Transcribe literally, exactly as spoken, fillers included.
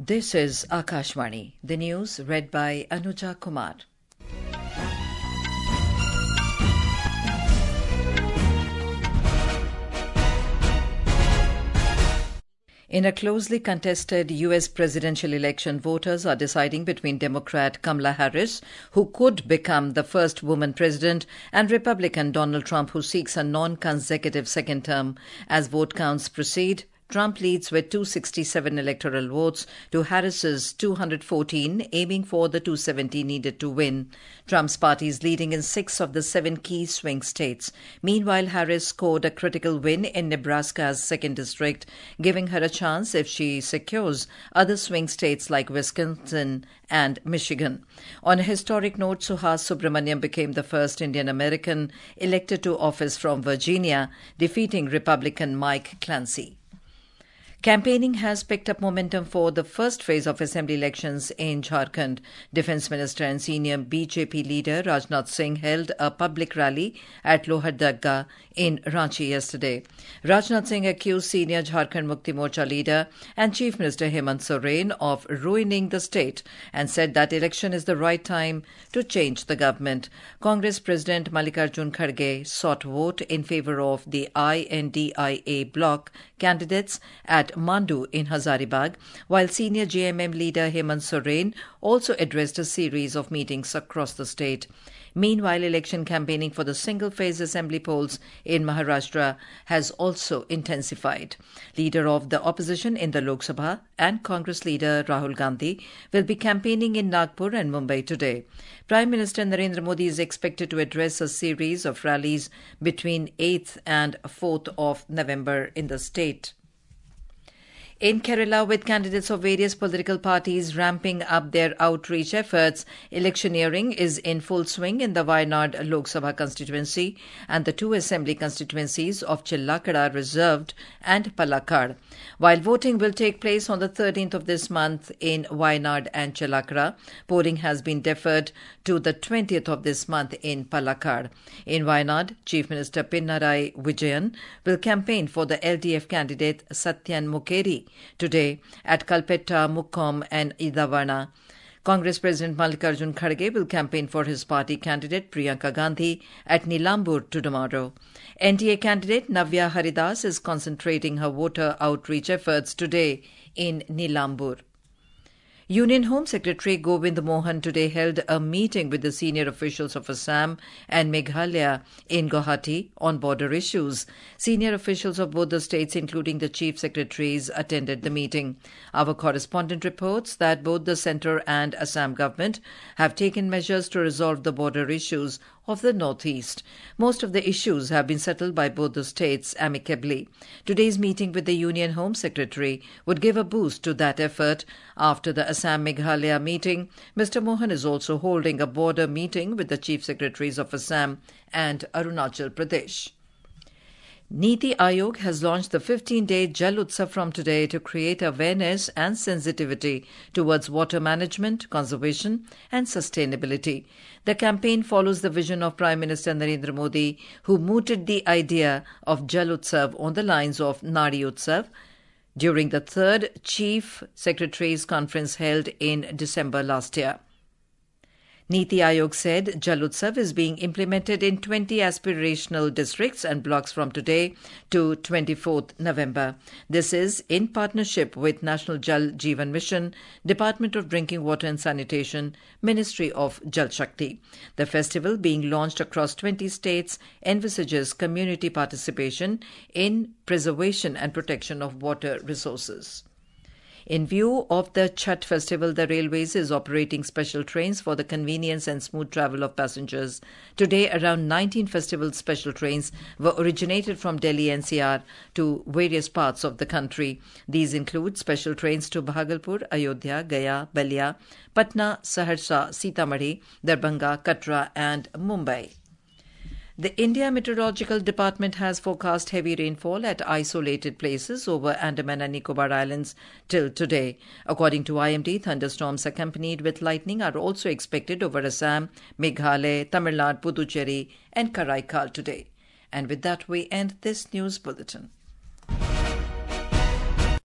This is Akashvani, the news read by Anuja Kumar. In a closely contested U S presidential election, voters are deciding between Democrat Kamala Harris, who could become the first woman president, and Republican Donald Trump, who seeks a non-consecutive second term. As vote counts proceed, Trump leads with two hundred sixty-seven electoral votes to Harris's two hundred fourteen, aiming for the two hundred seventy needed to win. Trump's party is leading in six of the seven key swing states. Meanwhile, Harris scored a critical win in Nebraska's second district, giving her a chance if she secures other swing states like Wisconsin and Michigan. On a historic note, Suhas Subramaniam became the first Indian American elected to office from Virginia, defeating Republican Mike Clancy. Campaigning has picked up momentum for the first phase of assembly elections in Jharkhand. Defence Minister and senior B J P leader Rajnath Singh held a public rally at Lohardaga in Ranchi yesterday. Rajnath Singh accused senior Jharkhand Mukti Morcha leader and Chief Minister Hemant Soren of ruining the state and said that election is the right time to change the government. Congress President Mallikarjun Kharge sought vote in favour of the I N D I A bloc candidates at Mandu in Hazaribagh, while senior J M M leader Hemant Soren also addressed a series of meetings across the state. Meanwhile, election campaigning for the single-phase assembly polls in Maharashtra has also intensified. Leader of the opposition in the Lok Sabha and Congress leader Rahul Gandhi will be campaigning in Nagpur and Mumbai today. Prime Minister Narendra Modi is expected to address a series of rallies between eighth and fourth of November in the state. In Kerala, with candidates of various political parties ramping up their outreach efforts, electioneering is in full swing in the Wayanad Lok Sabha constituency and the two assembly constituencies of Chellakada Reserved and Palakkad. While voting will take place on the thirteenth of this month in Wayanad and Chellakada, polling has been deferred to the twentieth of this month in Palakkad. In Wayanad, Chief Minister Pinarayi Vijayan will campaign for the L D F candidate Satyan Mukherjee today at Kalpetta, Mukkom and Idavana. Congress President Mallikarjun Kharge will campaign for his party candidate Priyanka Gandhi at Nilambur tomorrow. N D A candidate Navya Haridas is concentrating her voter outreach efforts today in Nilambur. Union Home Secretary Govind Mohan today held a meeting with the senior officials of Assam and Meghalaya in Guwahati on border issues. Senior officials of both the states, including the chief secretaries, attended the meeting. Our correspondent reports that both the centre and Assam government have taken measures to resolve the border issues of the northeast. Most of the issues have been settled by both the states amicably. Today's meeting with the Union Home Secretary would give a boost to that effort. After the Assam-Meghalaya meeting, Mister Mohan is also holding a border meeting with the Chief Secretaries of Assam and Arunachal Pradesh. Niti Aayog has launched the fifteen-day Jal Utsav from today to create awareness and sensitivity towards water management, conservation and sustainability. The campaign follows the vision of Prime Minister Narendra Modi, who mooted the idea of Jal Utsav on the lines of Nadi Utsav during the third Chief Secretaries Conference held in December last year. Niti Aayog said Jal Utsav is being implemented in twenty aspirational districts and blocks from today to twenty-fourth November. This is in partnership with National Jal Jeevan Mission, Department of Drinking Water and Sanitation, Ministry of Jal Shakti. The festival, being launched across twenty states, envisages community participation in preservation and protection of water resources. In view of the Chhath festival, the Railways is operating special trains for the convenience and smooth travel of passengers. Today, around nineteen festival special trains were originated from Delhi N C R to various parts of the country. These include special trains to Bhagalpur, Ayodhya, Gaya, Balia, Patna, Saharsa, Sitamarhi, Darbhanga, Katra and Mumbai. The India Meteorological Department has forecast heavy rainfall at isolated places over Andaman and Nicobar Islands till today. According to I M D, thunderstorms accompanied with lightning are also expected over Assam, Meghalaya, Tamil Nadu, Puducherry and Karaikal today. And with that, we end this news bulletin.